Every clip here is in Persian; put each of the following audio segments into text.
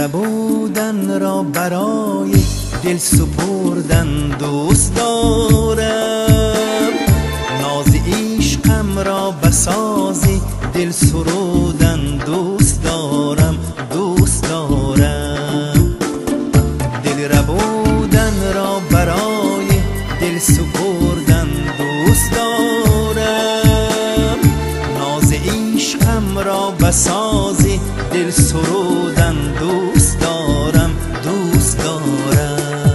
ربودن را برای دل سپردن دوست دارم، ناز عشقم را بسازی دل سرودن دوست دارم، دوست دارم. دل ربودن را برای دل سپردن دوست دارم، ناز عشقم را بسازی دل سرودن دوست دارم، دوست دارم.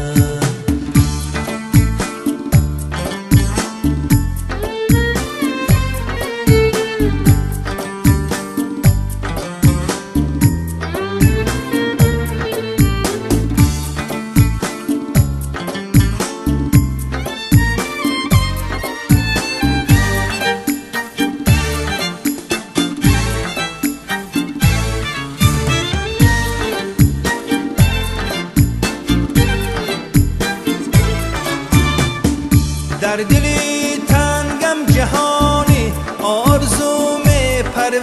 در دلی تنگم جهانی آرزو می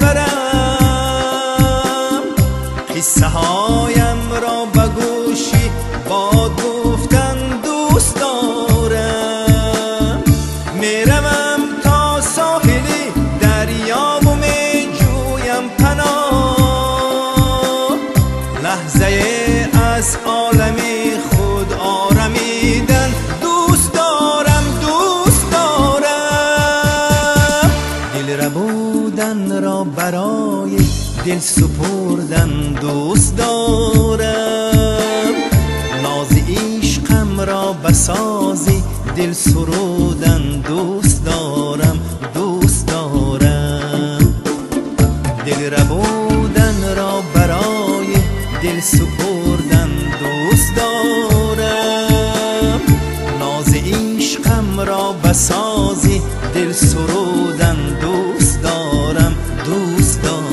پرورم، قصه هایم را به گوشی باد گفتن دوست دارم. می روم تا ساحلی دریا و می جویم پناه، لحظه از عالمی خود آرمیدن دوست دارم، دوست دارم. دل ربودن را برای دل سپردن دوست دارم، ناز عشقم را بسازی دل سرودن دوست دارم، دوست دارم. دل ربودن را برای دل سپردن دوست دارم، ناز عشقم را بسازی دل سرودن دوست دارم، دوست دارم.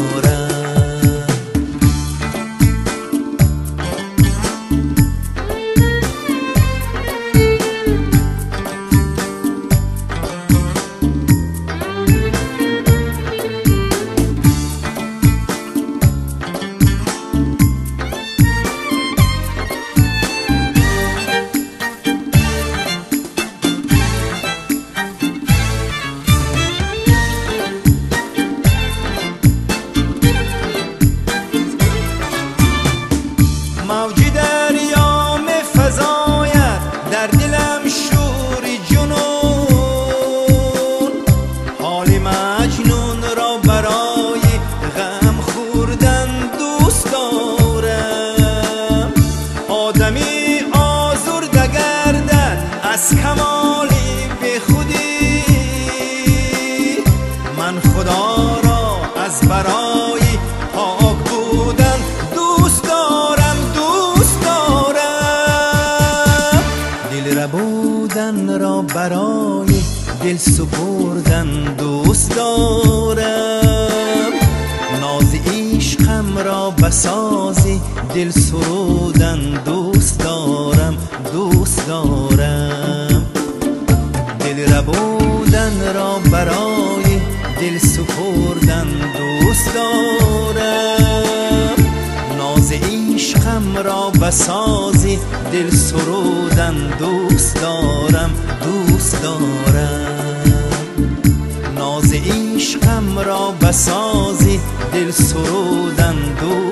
موج دریا می فزاید در دلم شوری جنون، حال مجنون را برای غم خوردن دوست دارم. آدمی آزرده گردد از کمالی به خودی، من خدا را از برای پاک بودن دوست دارم، دوست دارم. دل ربودن را برای دل سپردن دوست دارم، ناز عشقم را بسازی دل سرودن دوست دارم، دوست دارم. دل ربودن را برای دل سپردن دوست دارم، ناز عشقم را بسازی دل سرودن دوست دارم، دوست دارم. ناز عشقم را بسازی دل سرودن دوست